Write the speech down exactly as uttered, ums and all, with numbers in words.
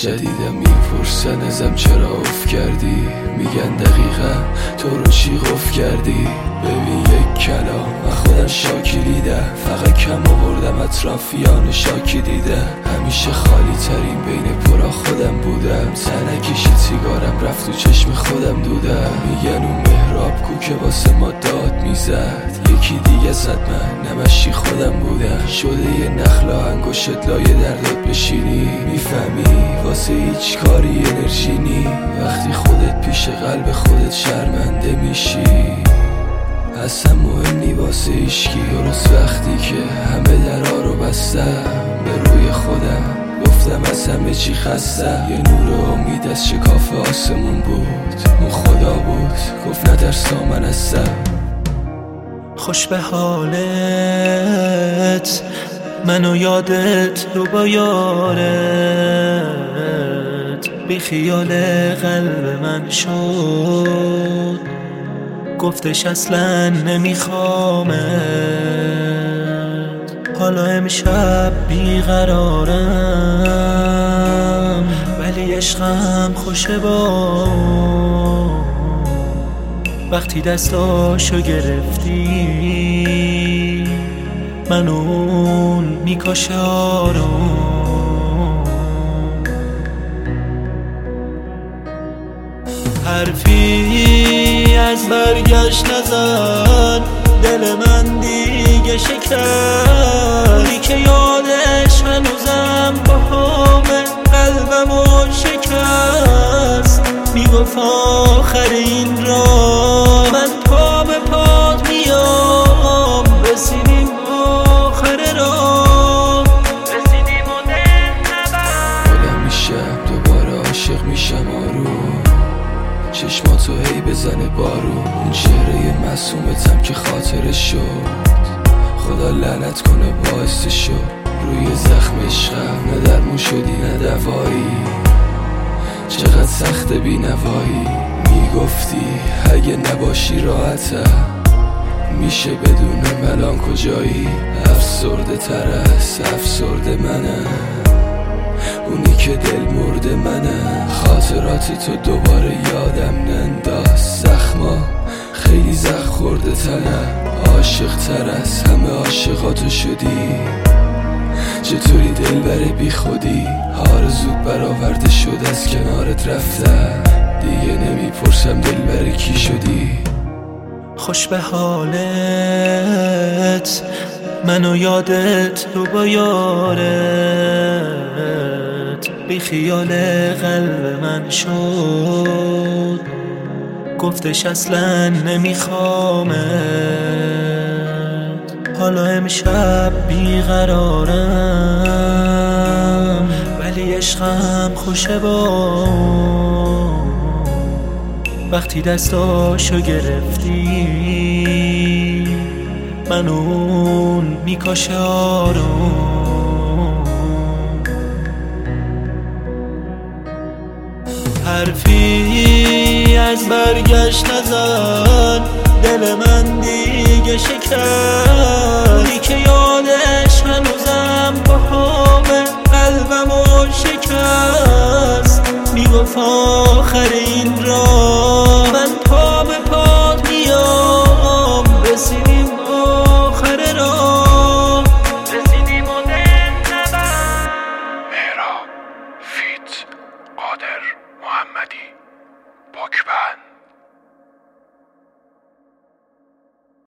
جدیدم میپرسن ازم چرا اف کردی، میگن دقیقا تو رو چی قف کردی. ببین یک کلام من خودم شاکی دیدم، فقط کم آوردم اطرافیان شاکی دیدم. همیشه خالی ترین بین پرا خودم بودم، تنکشی سیگارم رفت تو چشم خودم دودم. میگن اون مهراب کو که واسه ما داد میزد، یکی دیگه زد من نمشی خودم بودم. شده یه نخلا انگشت لایه درداد بشینی، میفهمی واسه هیچ کاری انرژی نی. وقتی خودت پیش قلب خودت شرمنده میشی، اصلا مهم نی واسه ایشکی. درست وقتی که همه درها رو بستم، به روی خودم گفتم از همه چی خستم. یه نور امید از شکاف آسمون بود، اون خدا بود گفت نترسا من هستم. خوش به حالت منو یادت رو با یارت، بی خیال قلب من شد، گفتش اصلا نمیخوامت. حالا امشب بیقرارم ولی عشقم خوشه با وقتی دستاشو گرفتی، من اون میکاشه آروم. حرفی از برگشت نزن، دل من دیگه شکست. اونی که یادش هنوزم با همه قلبمو شکست. میگفت آخر این راه من پا به پات میام، رسیدیم آخر راه، رسیدیم و دل نبر. بلند میشم دوباره عاشق میشم آروم، چشماتو هی بزنه بارون. اون چهره معصومتم که خاطرش شد، خدا لعنت کنه باعث شد. روی زخم عشقم نه درمون شدی نه دوایی، چقدر سخت بینوایی. میگفتی اگه نباشی راحتم، میشه بدونم الان کجایی. افسرده تر از افسرده منم، اونی که دل مرده منم. خاطرات تو دوباره یادم ننداز، زخما خیلی زخم خورده تنم. عاشق تر از همه عاشقاتو شدی، چطوری دل بره بی خودی. آرزوت برآورده شد از کنارت رفتم، دیگه نمیپرسم دل بره کی شدی. خوش به حالت منو یادت رو با یارت، بی خیال قلب من شد، گفتش اصلا نمیخوامت. حالا امشب بیقرارم ولی عشقم خوشه با وقتی دستاشو گرفتی، من اون میکاشه آروم. حرفی از برگشت نزن، دل من دیگه شکست. اونی که یادش هنوزم با همه قلبمو شکست. میگفت